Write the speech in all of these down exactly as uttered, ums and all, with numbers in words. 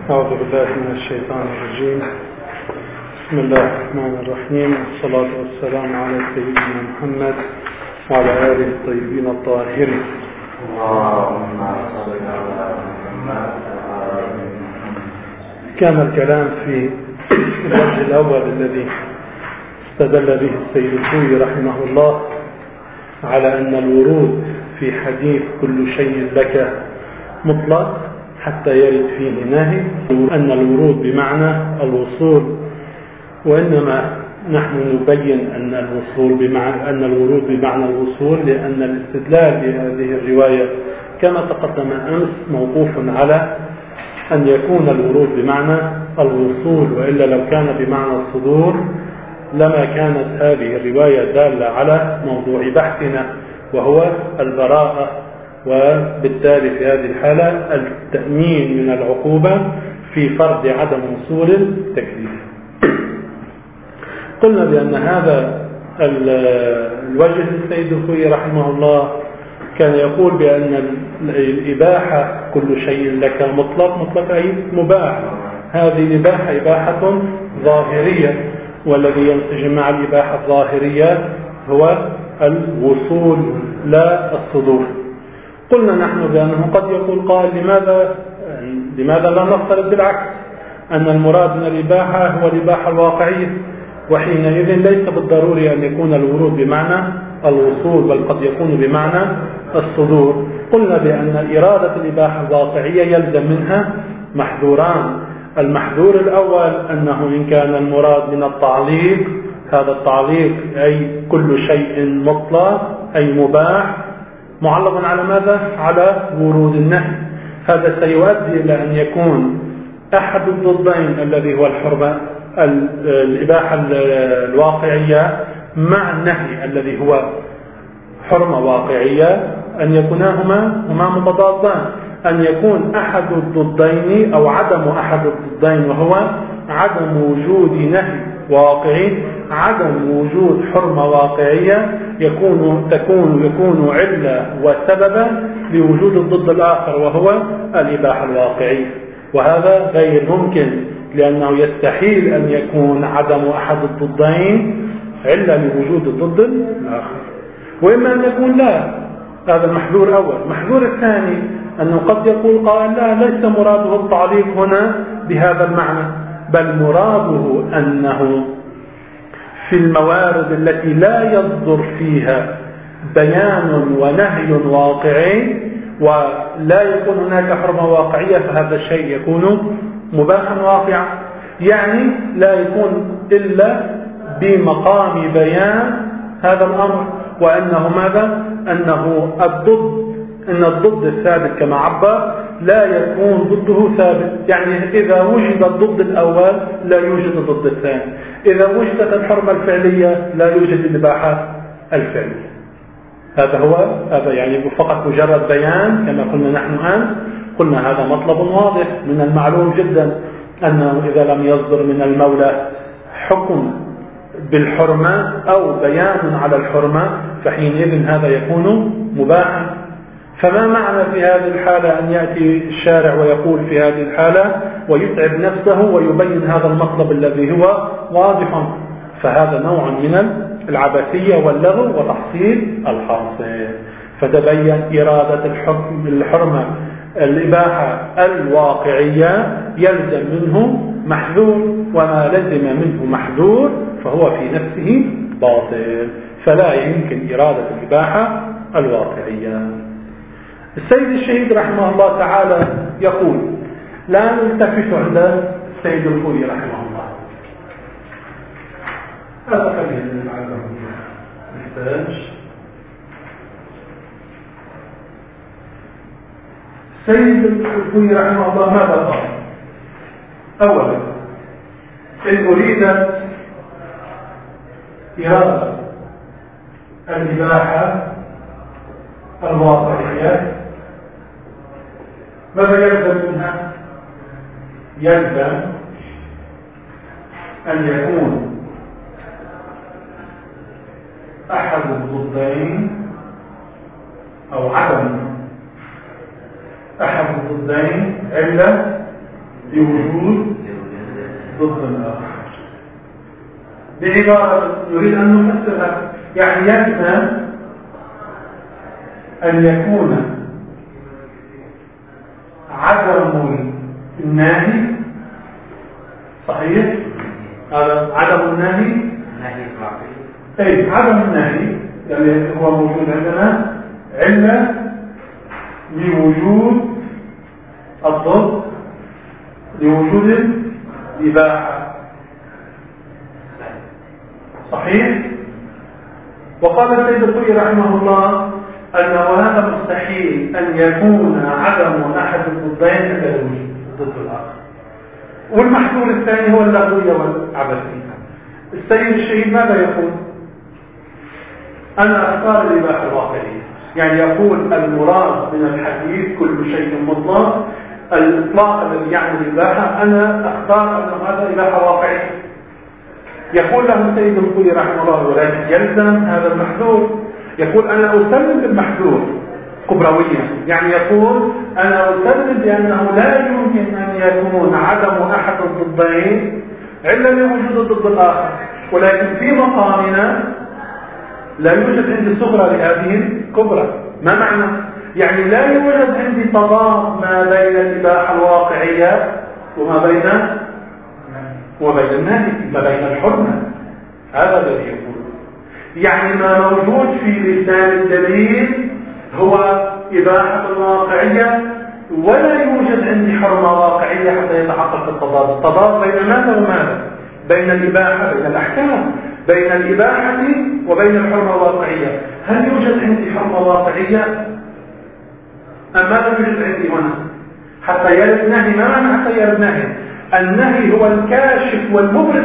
أعوذ بالله من الشيطان الرجيم. بسم الله الرحمن الرحيم، والصلاة والسلام على سيدنا محمد وعلى آله الطيبين الطاهرين. اللهم صل على محمد. كان الكلام في الوجه الأول الذي استدل به السيد الخوئي رحمه الله على أن الورود في حديث كل شيء لك مطلق حتى يرد فيه نهي، أن الورود بمعنى الوصول، وإنما نحن نبين أن الوصول بمعنى أن الورود بمعنى الوصول، لأن الاستدلال بهذه الرواية كما تقدم أمس موقوف على أن يكون الورود بمعنى الوصول، وإلا لو كان بمعنى الصدور لما كانت هذه الرواية دالة على موضوع بحثنا وهو البراءة، وبالتالي في هذه الحالة التأمين من العقوبة في فرض عدم وصول التكليف. قلنا بأن هذا الوجه للسيد الخوئي رحمه الله كان يقول بأن الإباحة كل شيء لك مطلق، مطلق أي مباح. هذه الإباحة إباحة ظاهرية، والذي ينسجم مع الإباحة الظاهرية هو الوصول لا الصدور. قلنا نحن بأنه قد يقول قائل لماذا لماذا لا نفترض بالعكس أن المراد من الإباحة هو الإباحة الواقعية، وحينئذ ليس بالضروري أن يكون الورود بمعنى الوصول، بل قد يكون بمعنى الصدور. قلنا بأن إرادة الإباحة الواقعية يلزم منها محذوران. المحذور الأول أنه إن كان المراد من التعليق، هذا التعليق أي كل شيء مطلق أي مباح معلق على ماذا؟ على ورود النهي. هذا سيؤدي إلى أن يكون أحد الضدين الذي هو الحرمة الإباحة الواقعية مع النهي الذي هو حرمة واقعية، أن يكوناهما هما متضادان، أن يكون أحد الضدين أو عدم أحد الضدين وهو عدم وجود نهي واقعي، عدم وجود حرمة واقعية يكون تكون يكون علة وسببا لوجود الضد الآخر وهو الإباحة الواقعية، وهذا غير ممكن، لأنه يستحيل أن يكون عدم أحد الضدين علة لوجود الضد الآخر. وإما أن يكون لا، هذا المحذور الأول. المحذور الثاني أنه قد يقول قال لا، ليس مراده التعليق هنا بهذا المعنى، بل مراده أنه في الموارد التي لا يصدر فيها بيان ونهي واقعي ولا يكون هناك حرمة واقعية، فهذا الشيء يكون مباحا واقعا، يعني لا يكون إلا بمقام بيان هذا الأمر، وأنه ماذا؟ أنه الضد أن الضد الثابت كما عبر لا يكون ضده ثابت، يعني إذا وجد الضد الأول لا يوجد الضد الثاني، إذا وجدت الحرمة الفعلية لا يوجد الإباحة الفعلية. هذا هو هذا يعني فقط مجرد بيان كما قلنا نحن الآن. قلنا هذا مطلب واضح، من المعلوم جدا أنه إذا لم يصدر من المولى حكم بالحرمة أو بيان على الحرمة فحينئذ هذا يكون مباحا. فما معنى في هذه الحالة أن يأتي الشارع ويقول في هذه الحالة ويتعب نفسه ويبين هذا المطلب الذي هو واضح؟ فهذا نوع من العبثية واللغو وتحصيل الحاصل. فتبين إرادة الحكم الحرمة الإباحة الواقعية يلزم منه محذور، وما لزم منه محذور فهو في نفسه باطل، فلا يمكن إرادة الإباحة الواقعية. السيد الشهيد رحمه الله تعالى يقول: لا نلتفت عند السيد الخوئي رحمه الله. هذا خلينا نعلم نحتاج. السيد الخوئي رحمه الله ماذا قال؟ أولا، إن أريد إرادة الإباحة الواقعية ماذا يلزم منها؟ يلزم أن يكون أحد الضدين أو عدم أحد الضدين علة لوجود ضد الآخر. بعبارة نريد أن نفسرها، يعني يلزم أن يكون عدم النهي صحيح؟ هذا عدم النهي أي عدم النهي يعني هو موجود عندنا علة لوجود الضد لوجود الإباحة صحيح؟ وقال السيد الخوئي رحمه الله أن وهذا مستحيل أن يكون عدم أحد الضدين إلا الوجود ضد الآخر. والمحذور الثاني هو اللغوية والعبثية. السيد الشهيد ماذا يقول؟ أنا أختار الإباحة الواقعية، يعني يقول المراد من الحديث كل شيء مطلق، الإطلاق الذي يعني الإباحة أنا أختار أن هذا إباحة واقعية. يقول له السيد الخوئي رحمه الله ولكن يلزم هذا المحذور، يقول أنا أسلم بالمحذور كبرويا، يعني يقول أنا أسلم بأنه لا يمكن أن يكون عدم أحد الضدين إلا لوجود الضد الآخر، ولكن في مقامنا لا يوجد عندي صغرى لهذه الكبرى. ما معنى؟ يعني لا يوجد عندي تضاد ما بين الإباحة الواقعية وما بين وبين النهي، ما بين الحرمة. هذا الذي يقول يعني ما موجود في لسان الدليل هو إباحة واقعية، ولا يوجد عندي حرمة واقعية حتى يتحقق التضاد. التضاد بين ماذا وماذا؟ بين الإباحة بين الأحكام، بين الإباحة وبين الحرمة الواقعية. هل يوجد عندي حرمة واقعية أم ماذا يوجد عندي هنا؟ حتى يرد نهي. ما معنى حتى يرد نهي؟ النهي هو الكاشف والمبرز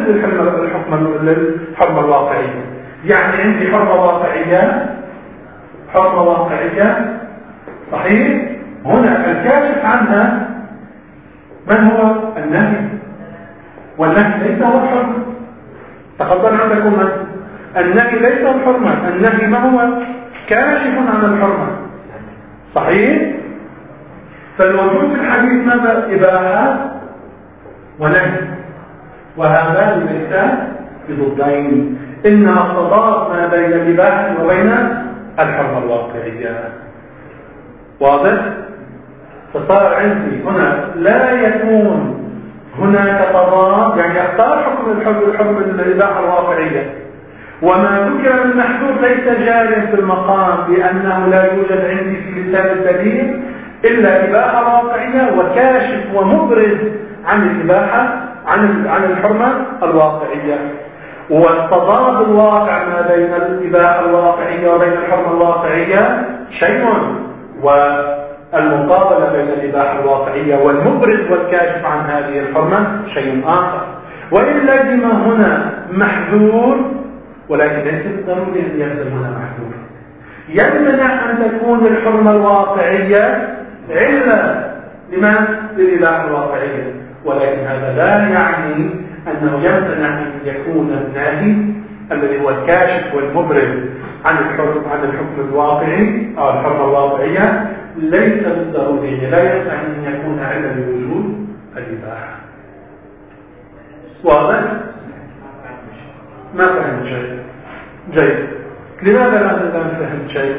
للحرمة الواقعية. يعني عندي حرمة واقعية حرمة واقعية صحيح؟ هنا الكاشف عنها من هو؟ النهي، والنهي ليس هو الحرمة. تقدم عندكم النهي ليس الحرمة، النهي ما هو؟ كاشف عن الحرمة صحيح؟ فالوجود في الحديث ماذا؟ إباحة ونهي، وهذان ليس بضدين، إنما التضاد ما بين الإباحة وبين الحرمة الواقعية. واضح؟ فصار عندي هنا لا يكون هناك تضاد، يعني اختار حكم الحكم الحكم الإباحة الواقعية، وما ذكر من محذور ليس جار في المقام، لأنه لا يوجد عندي في لسان الدليل إلا إباحة واقعية وكاشف ومبرز عن الإباحة عن عن الحرمة الواقعية. والتضاد الواقع ما بين الإباحة الواقعية وبين الحرمة الواقعية شيء، والمقابلة بين الإباحة الواقعية والمبرز والكاشف عن هذه الحرمة شيء آخر. وإن لزم هنا محذور، ولكن ليس ضروري أن يلزم هنا محذور، يمنع أن تكون الحرمة الواقعية علة لما؟ للإباحة الواقعية، ولكن هذا لا يعني أنه يمتنع أن يكون الناهي الذي هو الكاشف والمبرز عن الحكم عن الحكم الواقعي أو الحرمة الواقعية ليس بالضروري، لا يمتنع أن يكون علة لوجود الإباحة. واضح؟ ما فهمت شيء؟ جيد. لماذا لا فهمت شيء؟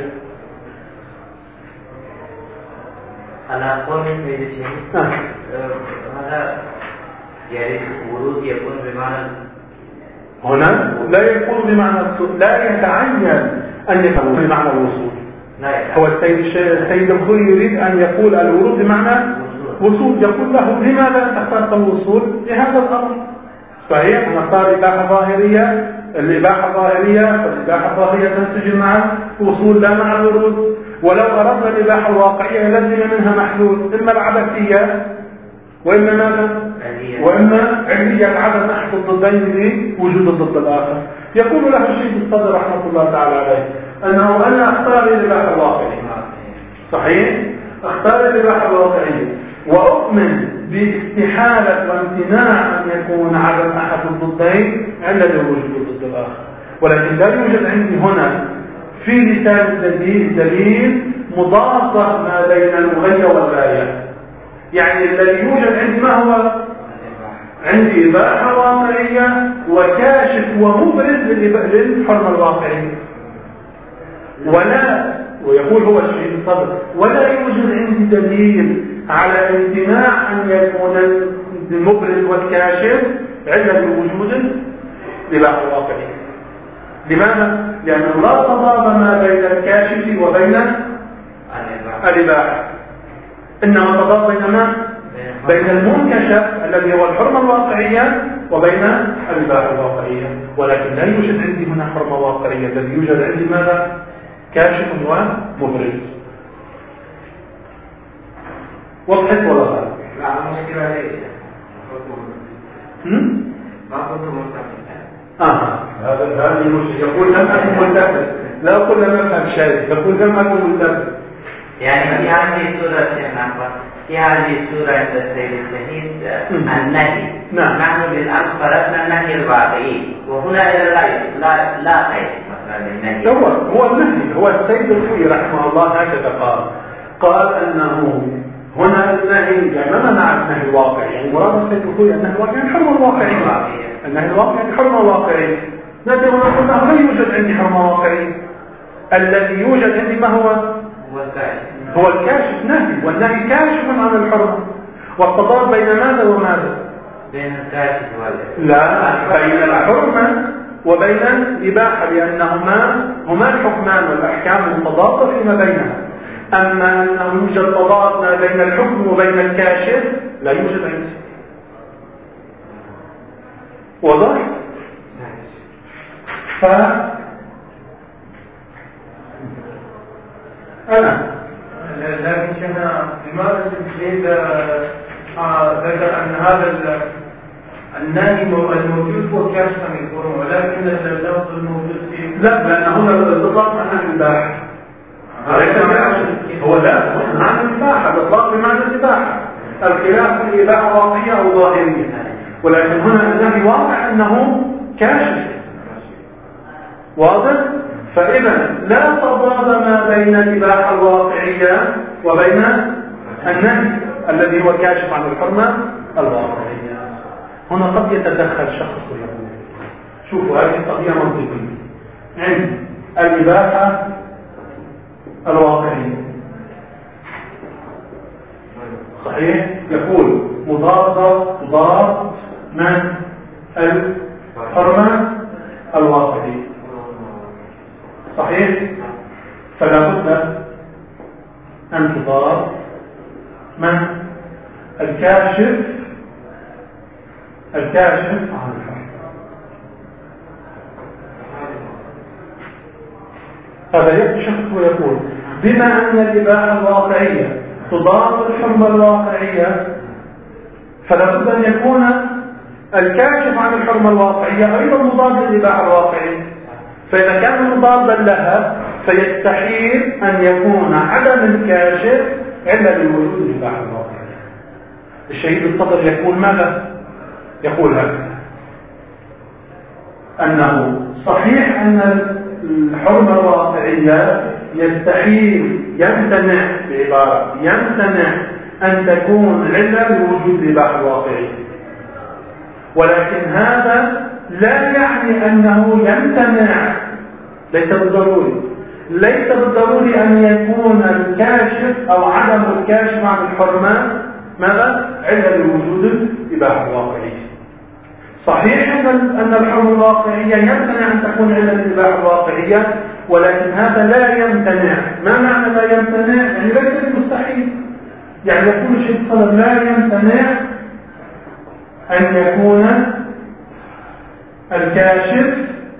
أنا أقول من سيد الشيخ هذا يعني ورود يكون بمعنى هنا لا يكون بمعنى لا يتعين أن يكون بمعنى الوصول. هو السيد السيد الخوئي يريد أن يقول الورود بمعنى وصول، يقول له لماذا اخترت الوصول لهذا الأمر؟ صحيح، نختار إباحة ظاهرية، الإباحة الظاهرية فالإباحة الظاهرية تنسجم مع الوصول لا مع الورود. ولو أردنا الإباحة الواقعية لازم منها محلول، إما العبثية وإما ماذا؟ وإما علية العدم أحد الضدين لوجود الضد الآخر. يقول له الشيخ الصدر رحمه الله تعالى عليه أنه أنا أختار الإباحة الواقعية صحيح؟ أختار الإباحة الواقعية وأؤمن باستحالة وامتناع أن يكون عدم أحد الضدين عند وجود الضد الآخر، ولكن لا يوجد عندي هنا في لسان الدليل دليل مضاد ما بين المغية والغاية. يعني الذي يوجد عندي ما هو؟ عندي إباحة واقعية وكاشف ومبرز للحرمة الواقعية. ولا ويقول هو الشهيد الصدر ولا يوجد عندي دليل على امتناع أن يكون المبرز والكاشف علة لوجود الإباحة الواقعية. لماذا؟ لأن لا تضاد ما بين الكاشف وبين الإباحة، إنما تضاد بين ما؟ بين المنكشف الذي هو الحرمة الواقعية وبين الإباحة الواقعية. ولكن لا يوجد عندي هنا حرمة واقعية، الذي يوجد عندي ماذا؟ كاشف ومبرز. وضحت ولا لا؟ لا المشكلة ليش؟ ما كنت مرتبط. آه هذا هذه المشكلة. يقول لم أكن ملتفت، لا أقول لم أفهم شيء، يقول لم أكن ملتفت. يعني في هذه السورة شيخنا في هذه السورة عند السيد الشهيد النهي. نعم. نحن بالأمس فرضنا النهي الواقعي وهنا إلى لا لا لا قيد مثلا النهي. هو هو النهي هو السيد الخوي رحمه الله هكذا قال قال أنه هنا النهي يعني ما منع النهي الواقعي، يعني مراد السيد الخوي النهي الواقعي الحرمة الواقعية. النهي الواقعي الحرمة الواقعية. نحن نقول له لا يوجد عندي حرمة واقعية، الذي يوجد عندي ما هو؟ هو الكاشف نهي، والنهي كاشف عن الحرمة. والتضاد بين ماذا وماذا؟ بين الكاشف والإباحة. لا، بين الحرمة وبين الإباحة، لأنهما هما الحكمان والأحكام متضادة فيما بينها. أما أنه يوجد تضاد ما بين الحكم وبين الكاشف لا يوجد عندي. واضح؟ ف أنا لكن شيخنا لماذا التجديد ذكر أن هذا النهي الموجود هو كاشف عن الحرمة، ولكن اللفظ الموجود فيه لا، لأن هنا الإطلاق عن الإباحة. هو لا عن الإباحة، الإطلاق بمعنى الإباحة، الخلاف في الإباحة واقعية أو ظاهرية، ولكن هنا النهي واضح أنه كاشف. واضح؟ فإذا لا تضاد ما بين الإباحة الواقعية وبين النهي الذي هو كاشف عن الحرمة الواقعية. هنا قد يتدخل شخص ويقول شوفوا هذه قضية منطقية عند الإباحة الواقعية صحيح؟ يقول مضادة تضاد من الحرمة الواقعية صحيح؟ فلا بد أن تضاد من الكاشف الكاشف عن الحرمة. هذا يكشف ويقول بما أن الإباحة الواقعية تضاد الحرمة الواقعية فلا بد أن يكون الكاشف عن الحرمة الواقعية أيضا مضاد للإباحة الواقعية. فإذا كان مضادا لها فيستحيل أن يكون عدم الكاشف إلا لوجود الإباحة الواقعية. الشهيد الصدر يقول ماذا؟ يقول هذا أنه صحيح أن الحرمة الواقعية يستحيل يمتنع بعبارة يمتنع أن تكون علة لوجود الإباحة الواقعية، ولكن هذا لا يعني أنه يمتنع، ليس بالضروري ليس بالضروري أن يكون الكاشف أو عدم الكاشف عن الحرمة ماذا؟ علة لوجود الإباحة الواقعية. صحيح أن الحرمة الواقعية يمتنع أن تكون علة الإباحة الواقعية، ولكن هذا لا يمتنع. ما معنى لا يمتنع؟ يعني ليس مستحيل، يعني يكون الشيء الصدر لا يمتنع أن يكون الكاشف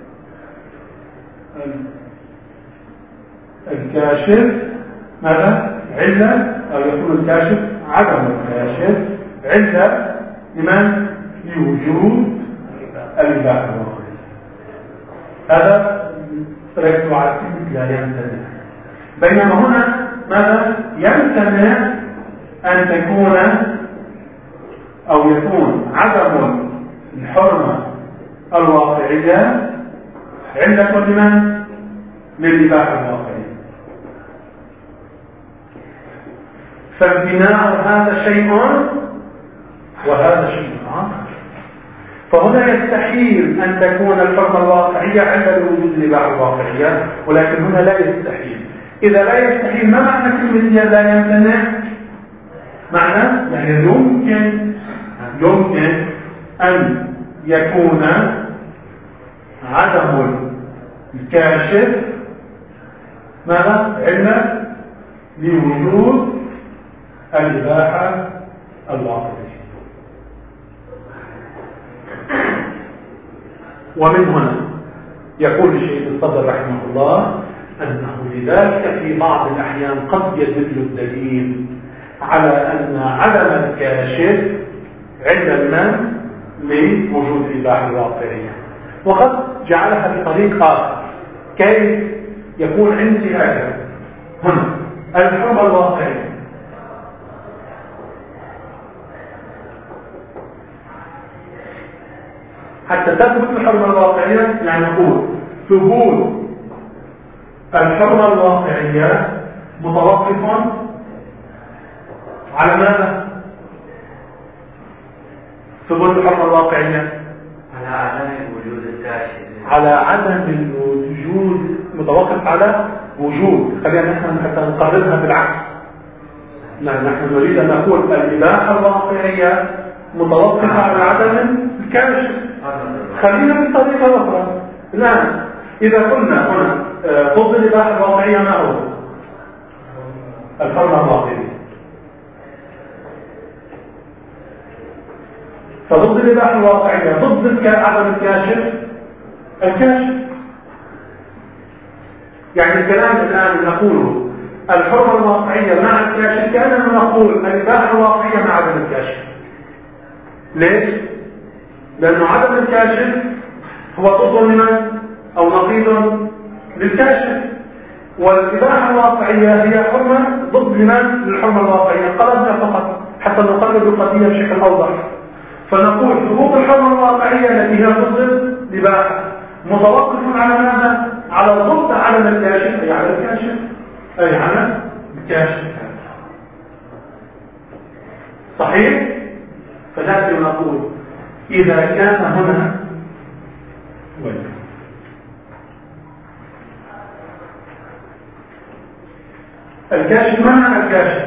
الكاشف ماذا؟ علة، أو يكون الكاشف عدم الكاشف علة لمن؟ لوجود الإباحة الواقعية. هذا ركز على لا يمتنع. بينما هنا ماذا؟ يمتنع أن تكون أو يكون عدم الحرمة الواقعية علة لمن؟ للإباحة الواقعية. فامتناع هذا شيء وهذا شيء آخر. فهنا يستحيل أن تكون الحرمة الواقعية عند وجود الإباحة الواقعية، ولكن هنا لا يستحيل. إذا لا يستحيل ما معنى كلمة لا يمتنع؟ معنى يعني يمكن يمكن أن يكون عدم الكاشف ماذا؟ علما لوجود الإباحة الواقعية. ومن هنا يقول الشيخ الصدر رحمه الله أنه لذلك في بعض الأحيان قد يدل الدليل على أن عدم الكاشف علما لوجود الإباحة الواقعية، وقد جعلها بطريق آخر. كيف؟ يكون عندي هذا هنا الحرمة الواقعية حتى تثبت الحرمة الواقعية، يعني نقول ثبوت الحرمة الواقعية متوقف على ماذا؟ ثبوت الحرمة الواقعية على عدم وجود الكاشف، على عدم الوجود، متوقف على وجود. خلينا نحن حتى نقارنها بالعكس. نحن نريد أن نقول الإباحة الواقعية متوقفة على عدم الكاشف. خلينا بطريقة أخرى. الآن إذا قلنا هنا ضد الإباحة الواقعية ما هو؟ الحرمة الواقعية. فضد الإباحة الواقعية ضد عدم الكاشف الكاشف. يعني الكلام الآن نقوله الحرمة الواقعية مع الكاشف كأننا نقول الإباحة الواقعية مع عدم الكاشف. ليش؟ لأنه عدم الكاشف هو ضد لمن؟ أو نقيض للكاشف، والإباحة الواقعية هي حرمة ضد لمن؟ للحرمة الواقعية. قلبنا فقط حتى نقرب القضية بشكل أوضح. فنقول ثبوت الحرمة الواقعية التي هي ضد الإباحة متوقف على ماذا؟ على ضد عدم الكاشف، أي على الكاشف، أي على الكاشف. صحيح؟ فلازم نقول إذا كان هنا الكاشف، ما معنى الكاشف؟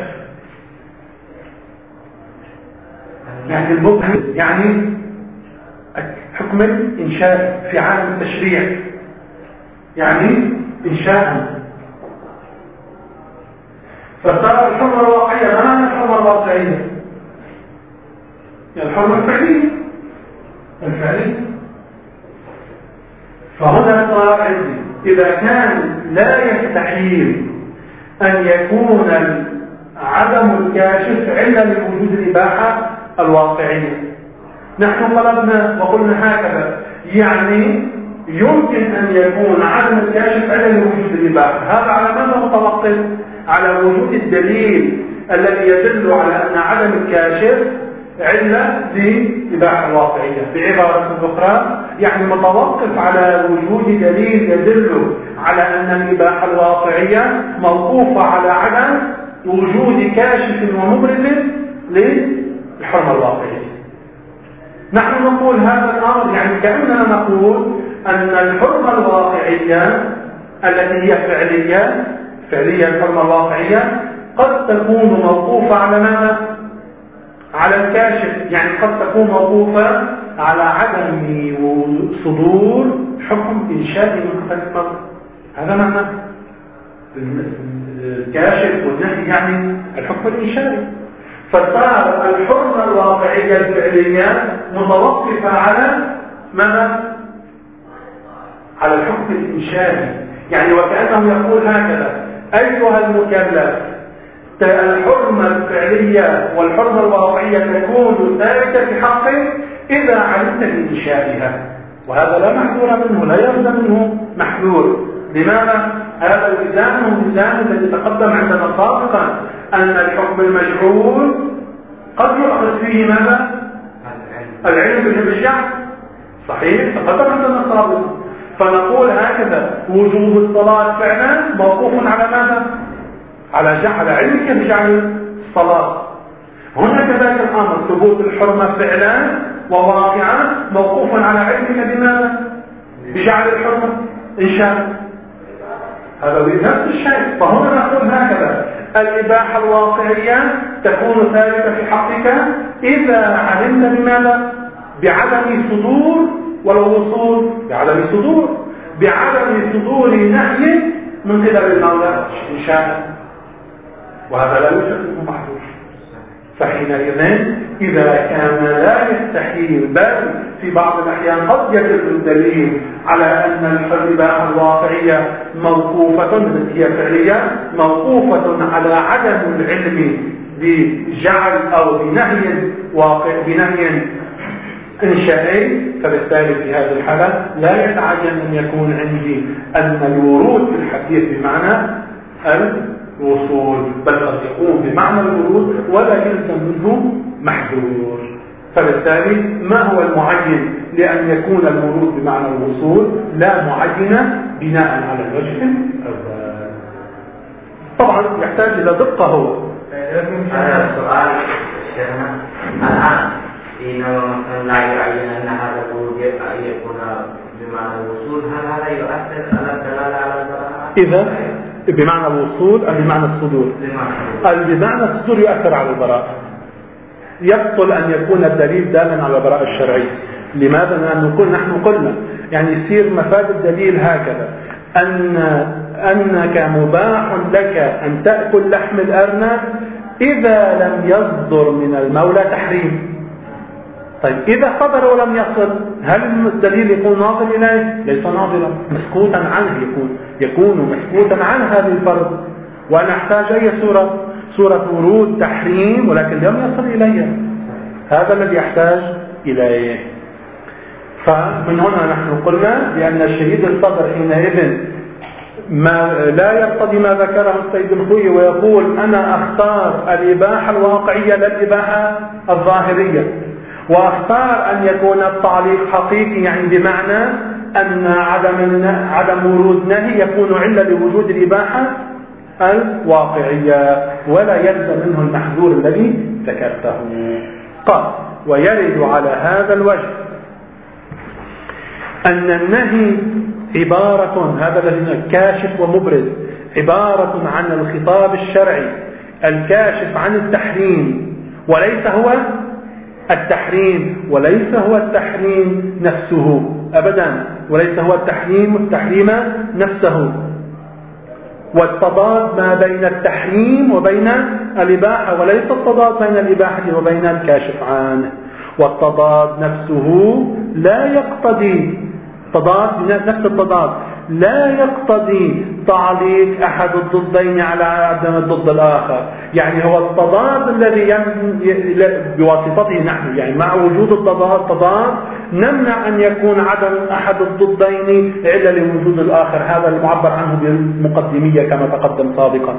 يعني المبهم، يعني حكم الإنشاء في عالم التشريع، يعني إنشاء. فصار الحرمة الواقعية ما معنى الحرمة الواقعية؟ يعني الحرمة الفعلية الفعلية. فهنا صار عندي إذا كان لا يستحيل أن يكون عدم الكاشف علة لوجود الإباحة الواقعية، نحن طلبنا وقلنا هكذا، يعني يمكن أن يكون عدم الكاشف علة لوجود الإباحة. هذا على ماذا متوقف؟ على وجود الدليل الذي يدل على أن عدم الكاشف علة للإباحة الواقعية. بعبارة أخرى يعني متوقف على وجود دليل يدل على أن الإباحة الواقعية موقوفة على عدم وجود كاشف ومبرز للحرمة الواقعية. نحن نقول هذا الأمر يعني كأننا نقول أن الحرمة الواقعية التي هي فعلية فعلية الحرمة الواقعية قد تكون موقوفة على ماذا؟ على الكاشف، يعني قد تكون موقوفة على عدم صدور حكم إنشائي مختلف. هذا معنى الكاشف والنهي، يعني الحكم الإنشائي. فصار الحرمة الواقعية الفعلية متوقفة على ماذا؟ على الحكم الإنشائي. يعني وكأنه يقول هكذا: أيها المكلف، الحرمة الفعلية والحرمة الواقعية تكون ثابتة في حقك إذا علمت بإنشائها. وهذا لا محذور منه، لا يلزم منه محذور. لماذا؟ هذا الإلزام هو الإلزام الذي تقدم عندنا سابقا أن الحكم المجهول قد يؤخذ فيه ماذا؟ العلم بالشعب. صحيح؟ تقدم عندنا سابقا. فنقول هكذا: وجوب الصلاة فعلا موقوف على ماذا؟ على جعل علمك بجعل الصلاة. هنا كذلك الأمر ثبوت الحرمة فعلا وواقعا موقوف على علمك بماذا؟ بجعل الحرمة إنشاء. هذا نفس الشيء. فهنا نقول هكذا الإباحة الواقعية تكون ثابتة في حقك إذا علمت بماذا؟ بعدم صدور ولو وصول بعدم صدور بعدم صدور نهي من قبل المولى إن شاء، وهذا لا يوجد منه محظور. فحينئذ إذا كان لا يستحيل بل في بعض الأحيان قد يدل الدليل على أن الإباحة الواقعية موقوفة هي فعلية موقوفة على عدم العلم بجعل أو بنهي واقع بنهي إنشائي، فبالتالي في هذه الحالة لا يتعين أن يكون عندي أن الورود في الحديث بمعنى الوصول، بل قد يكون بمعنى الورود ولا يلزم منه محذور. فبالتالي ما هو المعين لأن يكون الورود بمعنى الوصول؟ لا معينة بناء على الوجه الأول. طبعا يحتاج إلى دقة. هو هذا السؤال شيخنا الآن إنه لا يعين أن هذا الورود يكون بمعنى الوصول، هل هذا يؤثر على الدلالة على البراءة؟ إذا بمعنى الوصول أم بمعنى الصدور؟ بمعنى الصدور يؤثر على البراءة. يبطل أن يكون الدليل دالا على البراءة الشرعية. لماذا؟ لأن نقول نحن قلنا يعني يصير مفاد الدليل هكذا أن أنك مباح لك أن تأكل لحم الأرنب إذا لم يصدر من المولى تحريم. طيب إذا صدر ولم يصل هل الدليل يكون ناظر إليه؟ ليس ناظرا، مسكوتا عنه يكون يكون مسكوتا عن هذه الفرض. وأنا أحتاج أي صورة؟ صورة ورود تحريم ولكن لم يصل إليه، هذا الذي يحتاج إليه. فمن هنا نحن قلنا بأن الشهيد الصدر حينئذ ما لا يقتضي ما ذكره السيد الخوي ويقول أنا أختار الإباحة الواقعية للإباحة الظاهرية، واختار أن يكون التعليق حقيقي يعني بمعنى أن عدم عدم ورود نهي يكون علة لوجود الإباحة الواقعية ولا يلزم منه المحذور الذي ذكرته. قال ويرد على هذا الوجه أن النهي عبارة، هذا الذي كاشف ومبرز، عبارة عن الخطاب الشرعي الكاشف عن التحريم، وليس هو التحريم وليس هو التحريم نفسه أبدا، وليس هو التحريم التحريم نفسه. والتضاد ما بين التحريم وبين الإباحة وليس التضاد بين الإباحة وبين الكاشف عنه. والتضاد نفسه لا يقتضي تضاد نفس التضاد لا يقتضي تعليق أحد الضدين على عدم الضد الآخر. يعني هو التضاد الذي بواسطته نحن يعني مع وجود التضاد نمنع أن يكون عدم أحد الضدين إلا لوجود الآخر، هذا المعبر عنه بالمقدمية كما تقدم سابقا.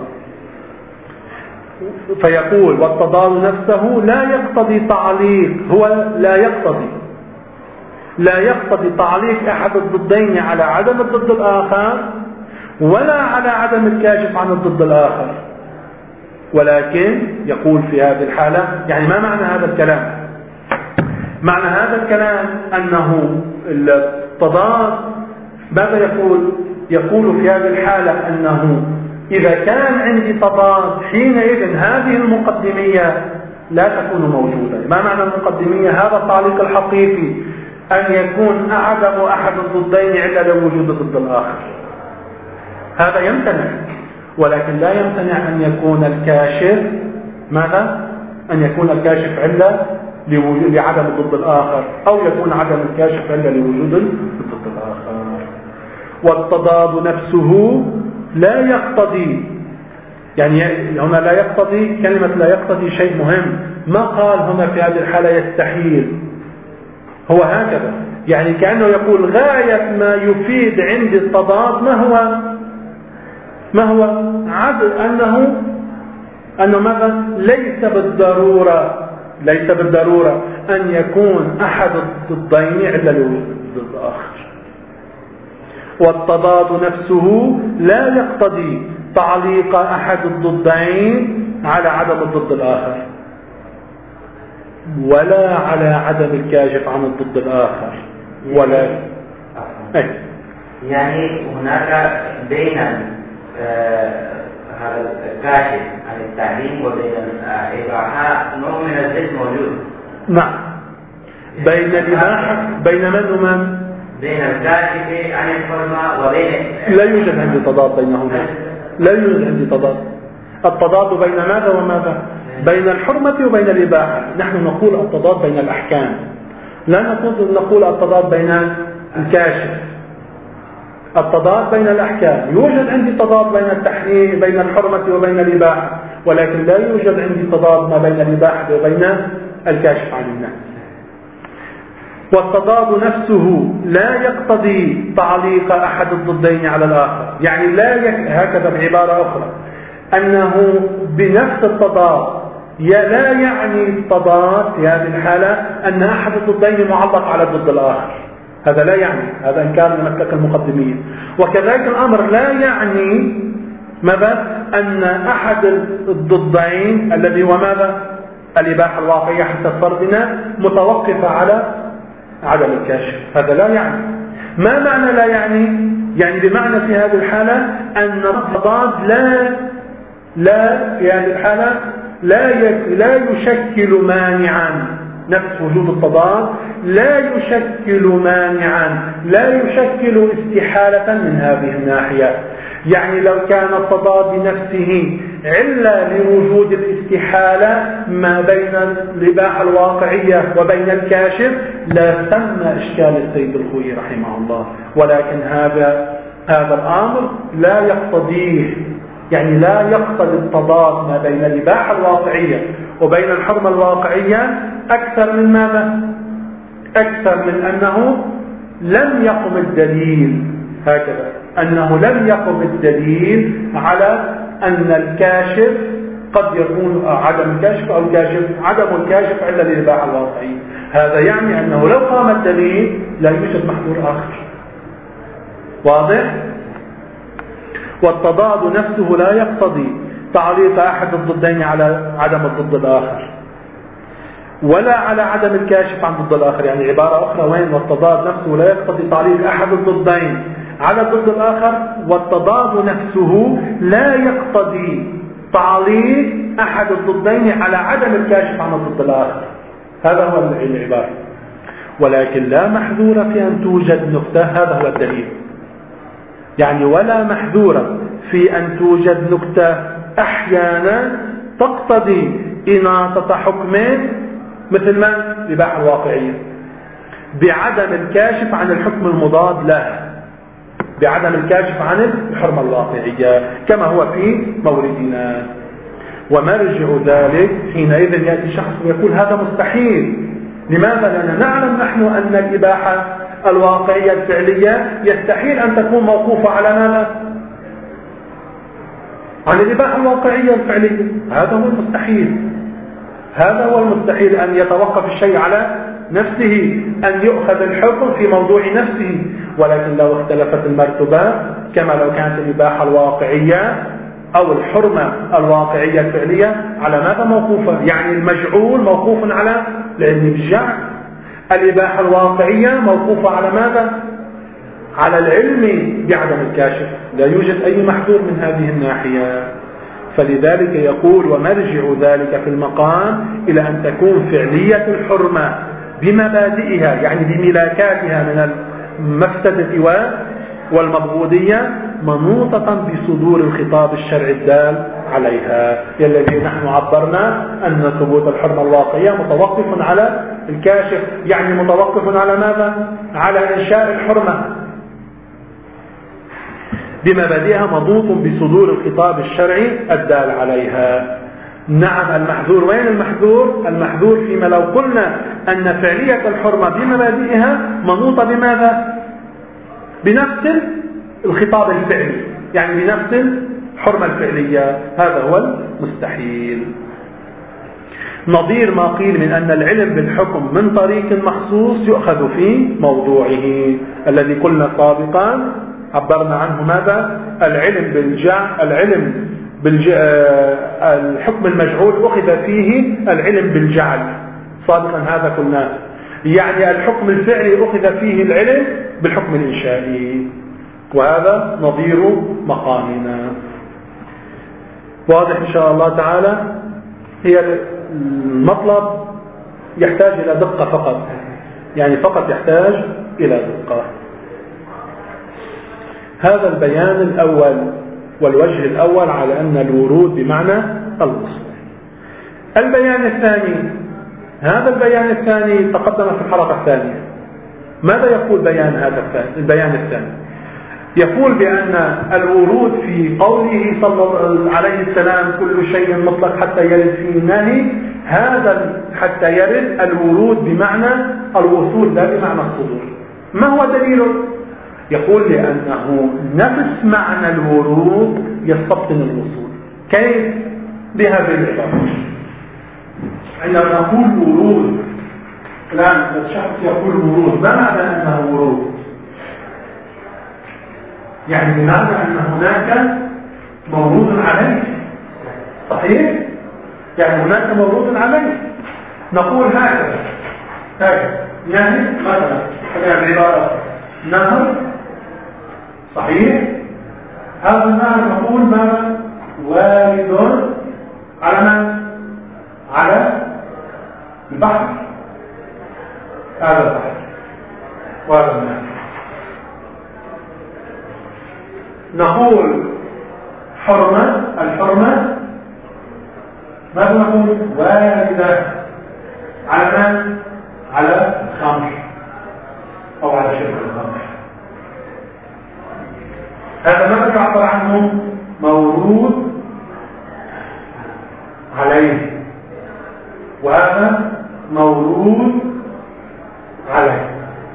فيقول والتضاد نفسه لا يقتضي تعليق، هو لا يقتضي لا يقتضي تعليق أحد الضدين على عدم الضد الآخر ولا على عدم الكاشف عن الضد الآخر. ولكن يقول في هذه الحالة يعني ما معنى هذا الكلام؟ معنى هذا الكلام أنه التضاد ماذا يقول؟ يقول في هذه الحالة أنه إذا كان عندي تضاد حينئذ هذه المقدمية لا تكون موجودة. ما معنى المقدمية؟ هذا التعليق الحقيقي أن يكون عدم أحد الضدين إلا لوجود الضد الآخر، هذا يمتنع. ولكن لا يمتنع أن يكون الكاشف ماذا؟ أن يكون الكاشف علة لعدم الضد الآخر، أو يكون عدم الكاشف علة لوجود الضد الآخر. والتضاد نفسه لا يقتضي، يعني هنا لا يقتضي، كلمة لا يقتضي شيء مهم، ما قال هنا في هذه الحالة يستحيل، هو هكذا يعني كأنه يقول غاية ما يفيد عند التضاد ما هو ما هو عدل أنه أنه ماذا؟ ليس بالضرورة ليس بالضرورة أن يكون أحد الضدين إلا لوجود الآخر. والتضاد نفسه لا يقتضي تعليق أحد الضدين على عدم الضد الآخر، ولا على عدم الكاشف عن الضد الآخر، ولا أي. يعني هناك بين هذا الكاشف عن التحريم وبين الإباحة نوع من الزيت موجود. نعم، بين الإباحة بين من ومن؟ بين الكاشف عن الحرمة وبين لا يوجد عندي تضاد بينهما، لا يوجد عندي تضاد. التضاد بين ماذا وماذا؟ بين الحرمة وبين الإباحة. نحن نقول التضاد بين الأحكام، لا نقول نقول التضاد بين الكاشف. التضاد بين الأحكام يوجد عندي تضاد بين التحريم بين الحرمة وبين الإباحة، ولكن لا يوجد عندي تضاد ما بين الإباحة وبين الكاشف عن الناس. والتضاد نفسه لا يقتضي تعليق أحد الضدين على الآخر، يعني لا يك... هكذا بعبارة أخرى أنه بنفس التضاد لا يعني التضاد في هذه الحالة أن أحد الضدين معلق على الضد الآخر، هذا لا يعني، هذا إن كان من مسلك المقدمين. وكذلك الأمر لا يعني ماذا؟ أن أحد الضدين الذي هو ماذا؟ الإباحة الواقعية حتى فرضنا متوقفة على عدم الكاشف، هذا لا يعني. ما معنى لا يعني؟ يعني بمعنى في هذه الحالة أن التضاد لا لا في هذه الحالة لا لا يشكل مانعا، نفس وجود التضاد لا يشكل مانعا، لا يشكل استحالة من هذه الناحية. يعني لو كان التضاد بنفسه علة لوجود الاستحالة ما بين الإباحة الواقعية وبين الكاشف لا تم إشكال السيد الخوئي رحمه الله، ولكن هذا هذا الأمر لا يقتضيه، يعني لا يقتضي التضاد ما بين الإباحة الواقعية وبين الحرمة الواقعية أكثر من ماذا؟ أكثر من أنه لم يقم الدليل، هكذا أنه لم يقم الدليل على أن الكاشف قد يكون عدم الكاشف أو الكاشف عدم الكاشف إلا للإباحة الواقعية. هذا يعني أنه لو قام الدليل لا يوجد محظور آخر. واضح؟ والتضاد نفسه لا يقتضي تعليق أحد الضدين على عدم الضد الآخر ولا على عدم الكاشف عن ضد الآخر. يعني عبارة أخرى وين؟ والتضاد نفسه لا يقتضي تعليق أحد الضدين على الضد الآخر، والتضاد نفسه لا يقتضي تعليق أحد الضدين على عدم الكاشف عن الضد الآخر. هذا هو العبارة. ولكن لا محذور في أن توجد نكتة، هذا هو الدليل. يعني ولا محذور في أن توجد نكتة أحيانا تقتضي إناطة حكمين مثل ما الإباحة الواقعية بعدم الكاشف عن الحكم المضاد لها، بعدم الكاشف عن الحرمة الواقعية كما هو في موردنا. ومرجع ذلك حينئذ يأتي شخص ويقول هذا مستحيل. لماذا؟ لأننا نعلم نحن أن الإباحة الواقعية الفعلية يستحيل أن تكون موقوفة على ماذا؟ عن الإباحة الواقعية الفعلية. هذا هو المستحيل، هذا هو المستحيل أن يتوقف الشيء على نفسه، أن يؤخذ الحكم في موضوع نفسه. ولكن لو اختلفت المرتبات كما لو كانت الإباحة الواقعية أو الحرمة الواقعية الفعلية على ماذا موقوفة؟ يعني المجعول موقوف على العلم بالجعل، الإباحة الواقعية موقوفة على ماذا؟ على العلم بعدم الكاشف. لا يوجد أي محذور من هذه الناحية. فلذلك يقول ومرجع ذلك في المقام إلى أن تكون فعلية الحرمة بمبادئها، يعني بملاكاتها من المفسدة والمبغوضية منوطة بصدور الخطاب الشرعي الدال عليها، الذي نحن عبرنا أن ثبوت الحرمة الواقعية متوقف على الكاشف، يعني متوقف على ماذا؟ على إنشاء الحرمة بمبادئها منوط بصدور الخطاب الشرعي الدال عليها. نعم المحذور، وين المحذور؟ المحذور فيما لو قلنا أن فعلية الحرمة بمبادئها منوطة بماذا؟ بنفس الخطاب الفعلي، يعني بنفس الحرمة الفعلية، هذا هو المستحيل. نظير ما قيل من أن العلم بالحكم من طريق مخصوص يؤخذ في موضوعه، الذي قلنا سابقا عبرنا عنه ماذا؟ العلم بالجعل، العلم بالج... الحكم المجعول أخذ فيه العلم بالجعل، سابقا هذا قلنا. يعني الحكم الفعلي أخذ فيه العلم بالحكم الإنشائي، وهذا نظير مقامنا. واضح إن شاء الله تعالى. هي المطلب يحتاج إلى دقة فقط، يعني فقط يحتاج إلى دقة. هذا البيان الأول والوجه الأول على أن الورود بمعنى الوصول. البيان الثاني، هذا البيان الثاني تقدم في الحلقة الثانية. ماذا يقول بيان هذا البيان الثاني؟ يقول بأن الورود في قوله صلى الله عليه وسلم كل شيء مطلق حتى يرد فيه النهي، هذا حتى يرد الورود بمعنى الوصول لا بمعنى الصدور. ما هو دليله؟ يقول لأنه نفس معنى الورود يستبطن الوصول. كيف؟ بهذه العبارة. عندما نقول ورود، الآن الشخص يقول ورود، ما معنى أنه ورود؟ يعني بمعنى أن هناك مورود عليه، صحيح؟ يعني هناك مورود عليه. نقول هكذا هكذا يعني مثلا خلينا بعبارة نهر، صحيح؟ هذا النهر نقول ما وارد على من؟ على البحر، هذا البحر وهذا النهر. نقول حرمة، الحرمة ماذا نقول؟ واردة على من؟ على الخمر أو على شرب الخمر. هذا ماذا يعبر عنه؟ مورود عليه، وهذا مورود عليه.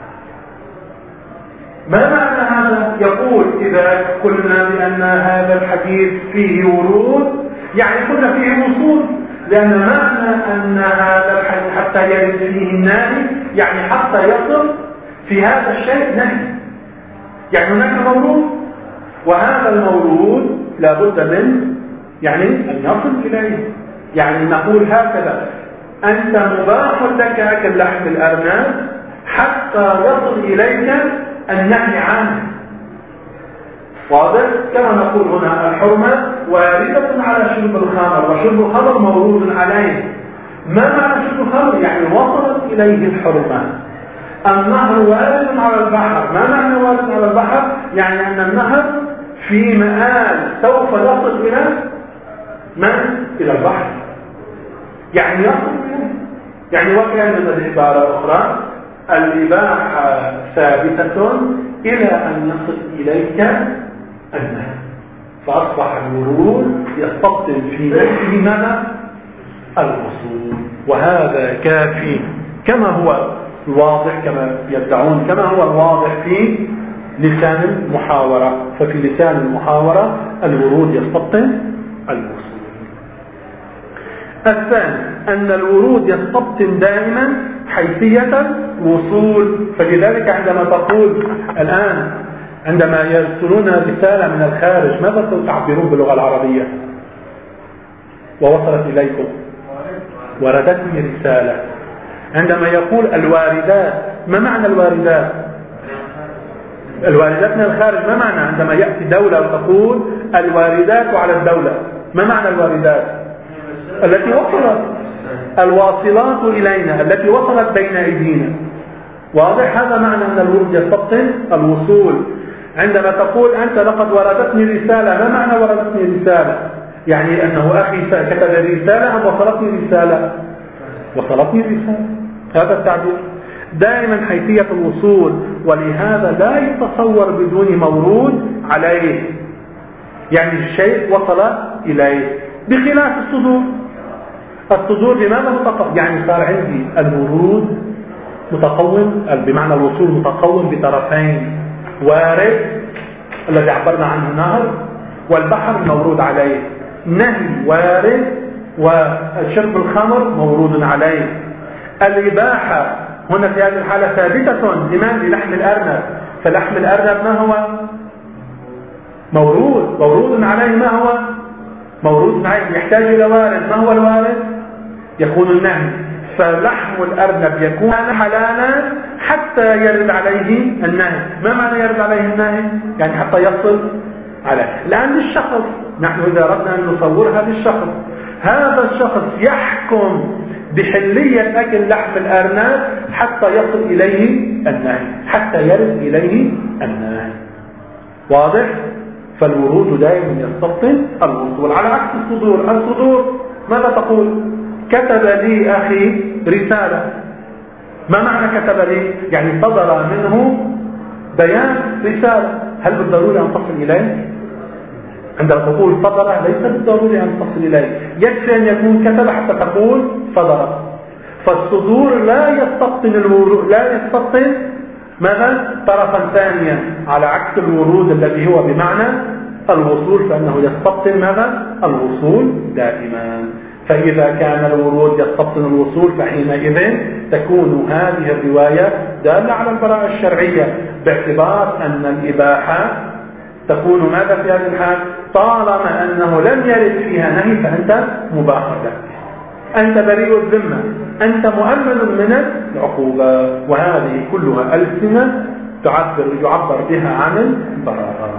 ما معنى هذا؟ يقول إذا قلنا بأن هذا الحديث فيه ورود يعني قلنا فيه وصول، لأن معنى أن هذا الحديث حتى يرد فيه النهي يعني حتى يصل في هذا الشيء نهي، يعني هناك مورود، وهذا المورود لابد من يعني أن يصل إليه. يعني نقول هكذا: أنت مباح لك أكل لحم الأرنب حتى يصل إليك النهي عنه. واضح؟ كما نقول هنا الحرمة واردة على شرب الخمر، وشرب الخمر مورود عليه. ما معنى شرب الخمر؟ يعني وصلت إليه الحرمة. النهر وارد على البحر، ما معنى وارد على البحر؟ يعني أن النهر في مآل سوف يصل إلى من؟ إلى البحر، يعني يصل إليه. يعني وكأن العبارة أخرى الإباحة ثابتة إلى أن يصل إليك النهي، فأصبح الورود يستبطن في نفسه ماذا؟ الوصول. وهذا كافي كما هو الواضح، كما يدعون، كما هو الواضح في لسان المحاورة. ففي لسان المحاورة الورود يستبطن الوصول. الثاني أن الورود يستبطن دائما حيثية وصول. فلذلك عندما تقول الآن عندما يرسلون رسالة من الخارج ماذا تعبرون باللغة العربية؟ ووصلت إليكم، وردتني رسالة. عندما يقول الواردات، ما معنى الواردات؟ الواردات من الخارج ما معنى؟ عندما يأتي دولة وتقول الواردات على الدولة، ما معنى الواردات؟ التي وصلت، الواصلات إلينا، التي وصلت بين أيدينا. واضح؟ هذا معنى أن الورود يستبطن الوصول. عندما تقول أنت لقد وردتني رسالة، ما معنى وردتني رسالة؟ يعني أنه أخي كتب رسالة أم وصلتني رسالة؟ وصلتني رسالة. هذا التعبير دائما حيثية الوصول، ولهذا لا يتصور بدون مورود عليه، يعني الشيء وصل إليه، بخلاف الصدور. الصدور بماذا متقوم؟ يعني صار عندي الورود متقوم، بمعنى الوصول متقوم بطرفين: وارد الذي عبرنا عنه نهر، والبحر مورود عليه. نهي وارد، وشرب الخمر مورود عليه. الإباحة هنا في هذه الحالة ثابتة لمن؟ للحم الأرنب. فلحم الأرنب ما هو؟ مورود، مورود عليه ما هو؟ مورود عليه يحتاج إلى وارد. ما هو الوارد؟ يكون النهي. فلحم الأرنب يكون حلالا حتى يرد عليه النهي. ما معنى يرد عليه النهي؟ يعني حتى يصل عليه. الآن للشخص، نحن إذا أردنا أن نصورها للشخص، هذا الشخص يحكم بحلية أكل لحم الأرنب حتى يصل إليه النهي، حتى يرد إليه النهي. واضح؟ فالورود دائما يستبطن الوصول، على عكس الصدور. الصدور ماذا تقول؟ كتب لي أخي رسالة. ما معنى كتب لي؟ يعني صدر منه بيان رسالة. هل بالضروري أن تصل إليه؟ عندما تقول صدر ليس بالضروري أن تصل إليه، يكفي أن يكون كتب حتى تقول صدر. فالصدور لا يستبطن الورود، لا يستبطن ماذا؟ طرفا ثانيا، على عكس الورود الذي هو بمعنى الوصول، فإنه يستبطن ماذا؟ الوصول دائما. فإذا كان الورود يستبطن الوصول فحينئذ تكون هذه الرواية دالة على البراءة الشرعية، باعتبار أن الإباحة تكون ماذا في هذه الحال؟ طالما أنه لم يرد فيها نهي فأنت مباح لك، أنت بريء الذمة، أنت مؤمن من العقوبة. وهذه كلها ألسنة تعبر يعبر بها عن البراءة.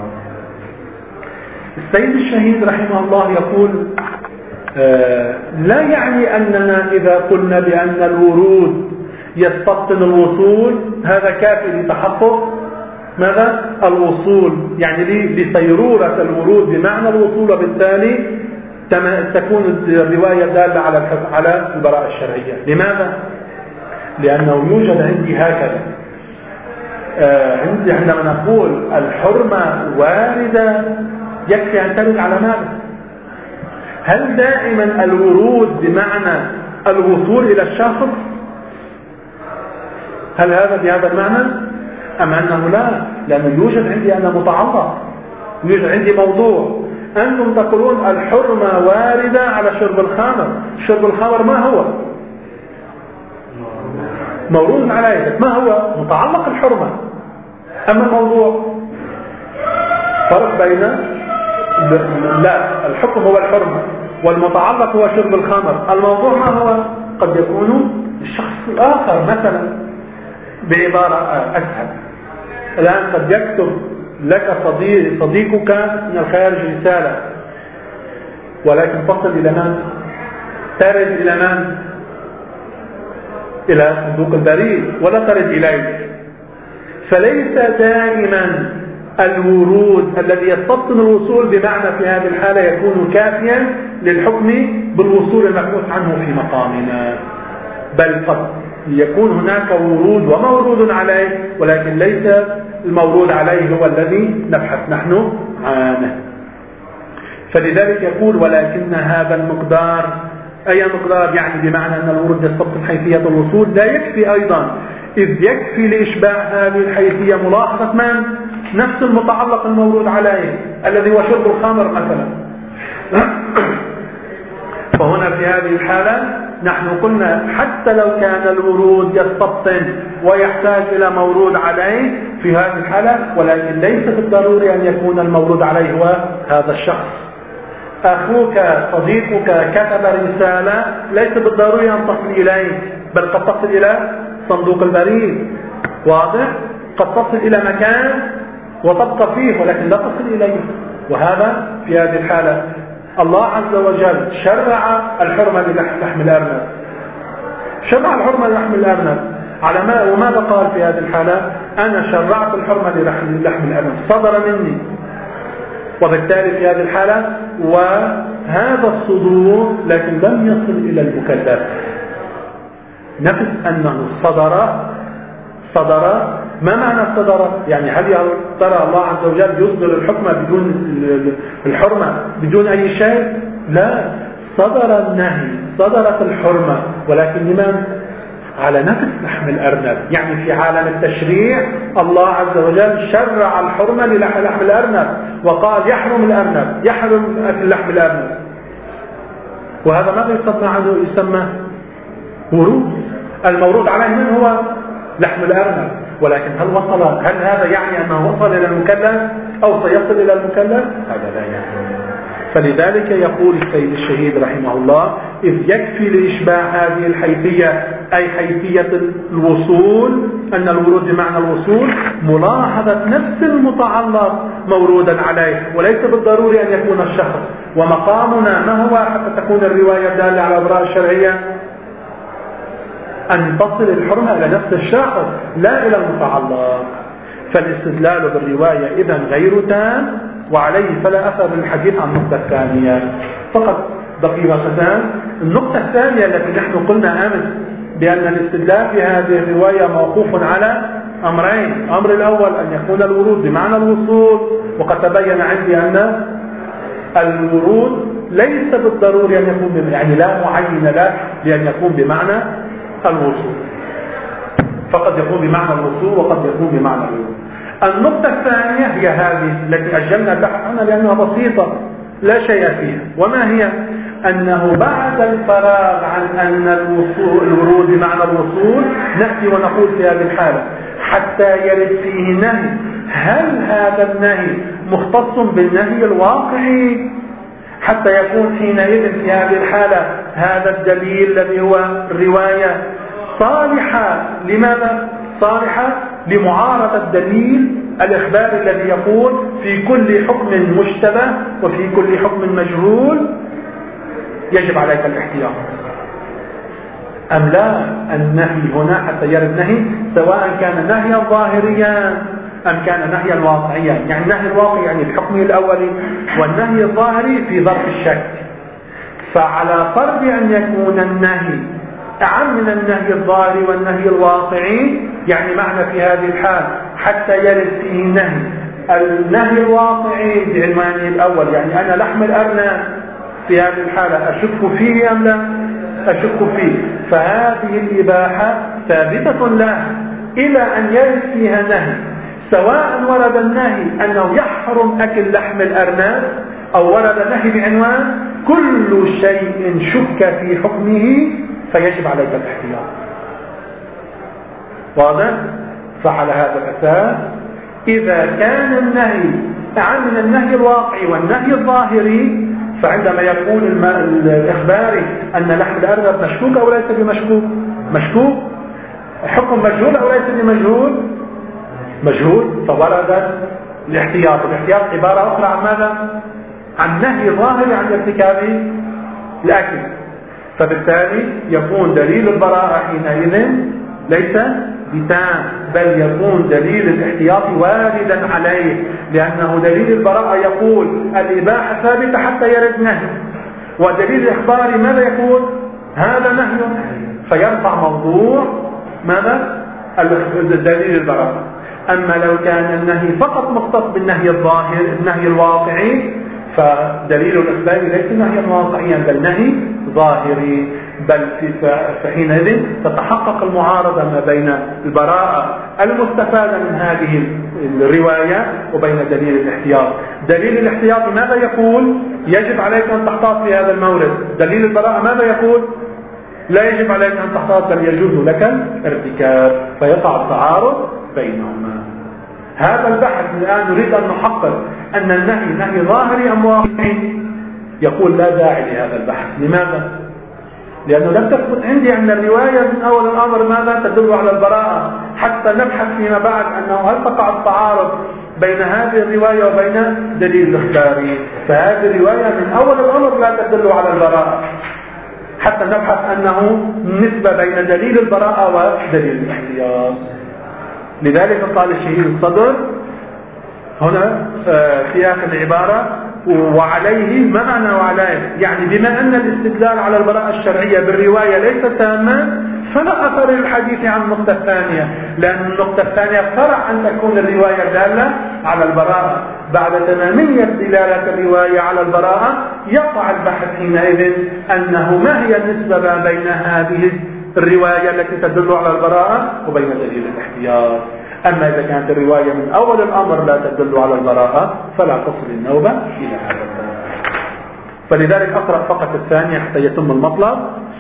السيد الشهيد رحمه الله يقول آه لا يعني أننا إذا قلنا بأن الورود يستبطن الوصول هذا كافي لتحقق ماذا؟ الوصول، يعني لسيرورة الورود بمعنى الوصول، وبالتالي تكون الرواية دالة على على البراءة الشرعية. لماذا؟ لأنه يوجد عندي هكذا آه عندي عندما نقول الحرمة واردة يكفي أن ترد على ماذا؟ هل دائما الورود بمعنى الوصول إلى الشخص؟ هل هذا بهذا المعنى؟ أم أنه لا؟ لأنه يوجد عندي أنا متعلق، يوجد عندي موضوع. أنتم تقولون الحرمة واردة على شرب الخمر. شرب الخمر ما هو؟ مورود عليه. ما هو؟ متعلق الحرمة. أما الموضوع فرق بين لا، الحكم هو الحرمة والمتعلق هو شرب الخمر. الموضوع ما هو؟ قد يكون الشخص الآخر مثلا. بعبارة أسهل، الآن قد يكتب لك صديق صديقك من الخارج رسالة، ولكن تصل إلى من؟ ترد إلى من؟ إلى صندوق البريد ولا ترد إليك. فليس دائما الورود الذي يستبطن الوصول بمعنى في هذه الحالة يكون كافيا للحكم بالوصول المبحوث عنه في مقامنا، بل قد يكون هناك ورود ومورود عليه، ولكن ليس المورود عليه هو الذي نبحث نحن عنه. فلذلك يقول ولكن هذا المقدار، أي مقدار؟ يعني بمعنى أن الورود يستبطن حيثية الوصول لا يكفي أيضا، إذ يكفي لإشباع هذه الحيثية ملاحظة من؟ نفس المتعلق المورود عليه الذي هو شرب الخمر مثلا. فهنا في هذه الحالة نحن قلنا حتى لو كان الورود يستبطن ويحتاج إلى مورود عليه في هذه الحالة، ولكن ليس بالضروري أن يكون المورود عليه هو هذا الشخص. أخوك صديقك كتب رسالة ليس بالضروري أن تصل إليه، بل قد تصل إلى صندوق البريد. واضح؟ قد تصل إلى مكان وتبقى فيه ولكن لا تصل إليه. وهذا في هذه الحالة الله عز وجل شرع الحرمة للحم الأرنب، شرع الحرمة للحم الأرنب على ما وماذا قال في هذه الحالة؟ أنا شرعت الحرمة للحم الأرنب، صدر مني. وبالتالي في هذه الحالة وهذا الصدور لكن لم يصل إلى المكلف، نفس أنه صدر صدر ما معنى الصدر؟ يعني هل ترى الله عز وجل يصدر الحكم بدون الحرمة بدون أي شيء؟ لا، صدر النهي، صدرت الحرمة، ولكن لمن؟ على نفس لحم الأرنب. يعني في عالم التشريع الله عز وجل شرع الحرمة للحم الأرنب وقال يحرم الأرنب، يحرم أكل لحم الأرنب. وهذا ماذا يسمى عنه؟ يسمى ورود. المورود عليه من هو؟ لحم الأرنب. ولكن هل وصل؟ هل هذا يعني أنه وصل إلى المكلف أو سيصل إلى المكلف؟ هذا لا يعني. فلذلك يقول السيد الشهيد رحمه الله: إذ يكفي لإشباع هذه الحيثية أي حيثية الوصول أن الورود بمعنى الوصول ملاحظة نفس المتعلق مورودا عليه، وليس بالضروري أن يكون الشخص. ومقامنا ما هو حتى تكون الرواية دالة على البراءة الشرعية؟ أن تصل الحرمة إلى نفس الشخص لا إلى المتعلق. فالاستدلال بالرواية إذن غير تام، وعليه فلا أثر للحديث عن النقطة الثانية. فقط دقيقتان. النقطة الثانية التي نحن قلنا أمس بأن الاستدلال في هذه الرواية موقوف على أمرين. الأمر الأول أن يكون الورود بمعنى الوصول، وقد تبين عندي أن الورود ليس بالضروري أن يكون، يعني لا معين له لأن يكون بمعنى الوصول، فقد يكون بمعنى الوصول وقد يكون بمعنى الورود. النقطة الثانية هي هذه التي أجلنا البحث عنها لأنها بسيطة لا شيء فيها، وما هي؟ أنه بعد الفراغ عن أن الوصول الورود بمعنى الوصول نأتي ونقول في هذه الحالة حتى يرد فيه نهي، هل هذا النهي مختص بالنهي الواقعي حتى يكون حينئذ في هذه الحالة هذا الدليل الذي هو الرواية صالحة. لماذا؟ صالحة لمعارضة الدليل الإخباري الذي يقول في كل حكم مشتبه وفي كل حكم مجهول يجب عليك الاحتياط، أم لا؟ النهي هنا حتى يرد نهي سواء كان نهيا ظاهريا أم كان نهيا واقعيا. يعني النهي الواقعي يعني الحكم الأولي، والنهي الظاهري في ظرف الشك. فعلى فرض أن يكون النهي أعم من النهي الظاهري والنهي الواقعي، يعني معنى في هذه الحال حتى يرد فيه نهي النهي الواقعي بعنوانه الأول، يعني أنا لحم الأرنب في هذه الحالة أشك فيه أم لا؟ أشك فيه، فهذه الإباحة ثابتة له إلى أن يرد فيها نهي، سواء ورد النهي أنه يحرم أكل لحم الأرنب أو ورد نهي بعنوان كل شيء شك في حكمه فيجب عليك الاحتياط. واضح؟ فعلى هذا الأساس إذا كان النهي أعم من النهي الواقعي والنهي الظاهري، فعندما يقول الإخباري أن لحم الأرنب مشكوك أو ليس بمشكوك، مشكوك حكم مجهول أو ليس بمجهول، مجهول، فورد الاحتياط. الاحتياط عبارة أخرى عن ماذا؟ عن نهي ظاهري عن ارتكاب الأكل، فبالتالي يكون دليل البراءة حينئذ ليس بتام، بل يكون دليل الاحتياط واردا عليه، لأنه دليل البراءة يقول الإباحة ثابتة حتى يرد نهي، ودليل الإخبار ماذا يقول؟ هذا نهي، فيرفع موضوع ماذا؟ دليل البراءة. أما لو كان النهي فقط مختص بالنهي الظاهر النهي الواقعي، فدليل الإخبار ليس نهيا واقعيا بل نهي ظاهري، بل فحينئذ تتحقق المعارضة ما بين البراءة المستفادة من هذه الرواية وبين دليل الاحتياط. دليل الاحتياط ماذا يقول؟ يجب عليك أن تحتاط في هذا المورد. دليل البراءة ماذا يقول؟ لا يجب عليك أن تحتاط بل يجوز لك الارتكاب، فيقع التعارض بينهما. هذا البحث الآن نريد أن نحقق أن النهي نهي ظاهري أم واقعي. يقول لا داعي لهذا البحث. لماذا؟ لأنه لم تثبت عندي أن الرواية من أول الأمر ماذا تدل على البراءة، حتى نبحث فيما بعد أنه هل تقع التعارض بين هذه الرواية وبين دليل الإخباري. فهذه الرواية من أول الأمر لا تدل على البراءة، حتى نبحث أنه نسبة بين دليل البراءة ودليل الاحتياط. لذلك قال الشهيد الصدر هنا في آخر العبارة وعليه. ما معنى وعليه؟ يعني بما أن الاستدلال على البراءة الشرعية بالرواية ليس تاما، فلا أثر للحديث عن النقطة الثانية، لأن النقطة الثانية فرع أن تكون الرواية دالة على البراءة. بعد تمامية دلالة الرواية على البراءة يقع البحث حينئذ أنه ما هي النسبة بين هذه الرواية التي تدل على البراءة وبين دليل الاحتياط. أما إذا كانت الرواية من أول الأمر لا تدل على البراءة فلا تصل النوبة إلى هذا الباب. فلذلك أقرأ فقط الثانية حتى يتم المطلب.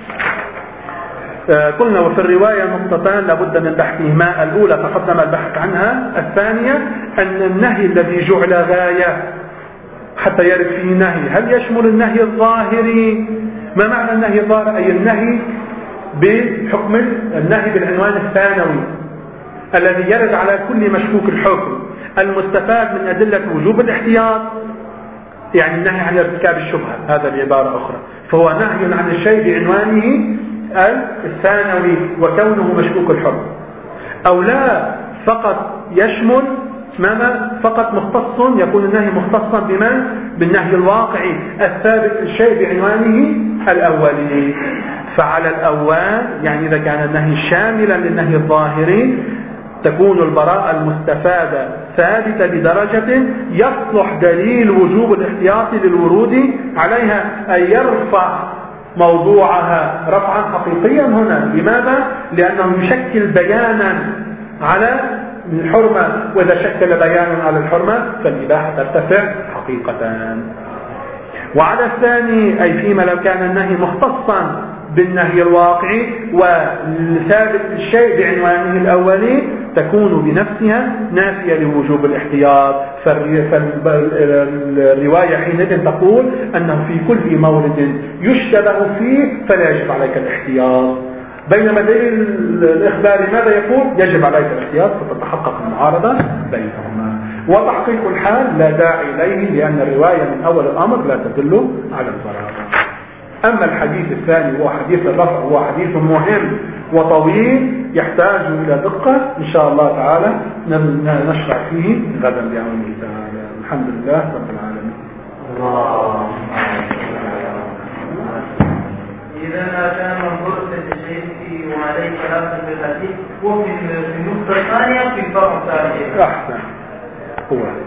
آه قلنا وفي الرواية نقطتان لابد من بحثهما. الأولى تقدم البحث عنها. الثانية أن النهي الذي جعل غاية حتى يرد فيه نهي. هل يشمل النهي الظاهري؟ ما معنى النهي الظاهري؟ أي النهي بحكم النهي بالعنوان الثانوي الذي يرد على كل مشكوك الحكم المستفاد من أدلة وجوب الاحتياط، يعني النهي عن ارتكاب الشبهة، هذا بعبارة أخرى. فهو نهي عن الشيء بعنوانه الثانوي وكونه مشكوك الحكم. أو لا فقط يشمل ماذا؟ فقط مختص، يكون النهي مختصا بمن؟ بالنهي الواقعي الثابت الشيء بعنوانه الأولي. فعلى الأول يعني إذا كان النهي شاملا للنهي الظاهري تكون البراءة المستفادة ثابتة بدرجة يصلح دليل وجوب الاحتياط للورود عليها، أي يرفع موضوعها رفعا حقيقيا هنا. لماذا؟ لأنه يشكل بيانا على الحرمة، وإذا شكل بيانا على الحرمة فالإباحة ترتفع حقيقة. وعلى الثاني أي فيما لو كان النهي مختصا بالنهي الواقعي وثابت الشيء بعنوانه الأولي تكون بنفسها نافية لوجوب الاحتياط. فالرواية حينئذ تقول أنه في كل مورد يشتبه فيه فلا يجب عليك الاحتياط، بينما دليل الإخبار ماذا يقول؟ يجب عليك الاحتياط، فتتحقق المعارضة بينهما. وتحقيق الحال لا داعي إليه لأن الرواية من أول الأمر لا تدل على الضرر. أما الحديث الثاني هو حديث الرفع، هو حديث مهم وطويل يحتاج إلى دقة إن شاء الله تعالى نشرع فيه غدا بعون الله تعالى. الحمد لله رب العالمين. الله. إذا كان منظور الشيء وعليه كلام في الحديث وفي النقطة الثانية في الفرع الثاني. أحسن. هو